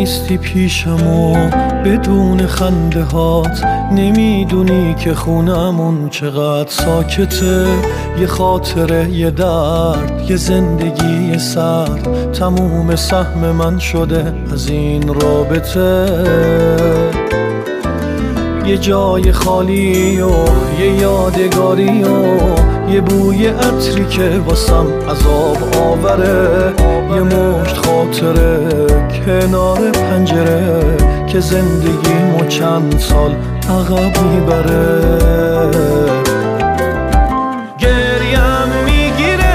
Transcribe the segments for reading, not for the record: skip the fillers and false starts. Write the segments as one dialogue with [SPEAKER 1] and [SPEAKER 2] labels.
[SPEAKER 1] نیستی پیشم و بدون خنده هات نمیدونی که خونمون چقدر ساکته. یه خاطره، یه درد، یه زندگی، یه سرد، تموم سهم من شده از این رابطه. یه جای خالی و یه یادگاری و یه بوی عطری که واسم عذاب آوره. یه مشت خاطره کنار پنجره که زندگیمو چند سال عقب میبره. گریم میگیره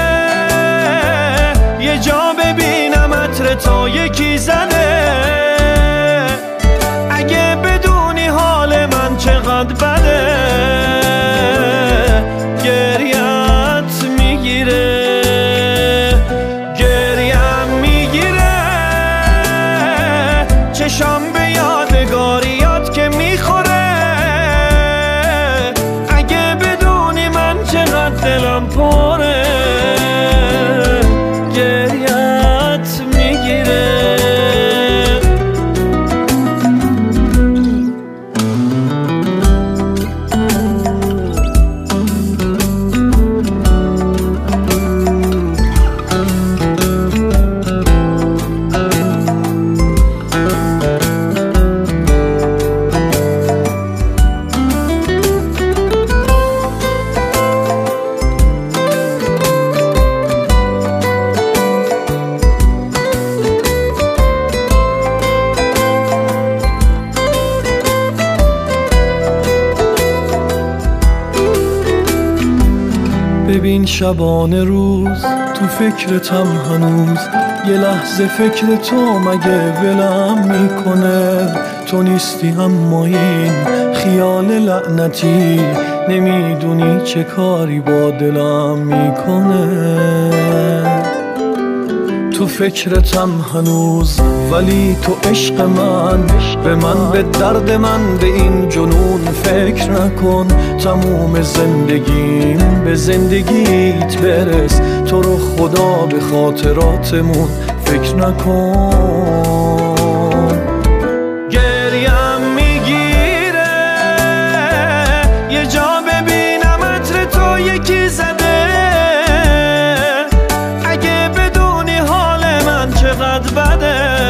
[SPEAKER 1] یه جا ببینم عطر تا یکی زده. اگه بدونی حال من چقدر بده. گریت میگیره، گریم میگیره، چشام به یادگاریات که میخوره. اگه بدونی من چقدر دلم پره. گریت میگیره. ببین شبانه روز تو فکرتم هنوز. یه لحظه فکر تو مگه ولم میکنه. تو نیستی اما این خیال لعنتی نمیدونی چه کاری با دلم میکنه. تو فکرتم هنوز ولی تو عشق من، به من، به درد من، به این جنون فکر نکن. تموم زندگیم به زندگیت برس. تو رو خدا به خاطراتمون فکر نکن. گریم میگیره یه جا ببینم عطر تو یکی زده. اگه بدونی حال من چقدر بده.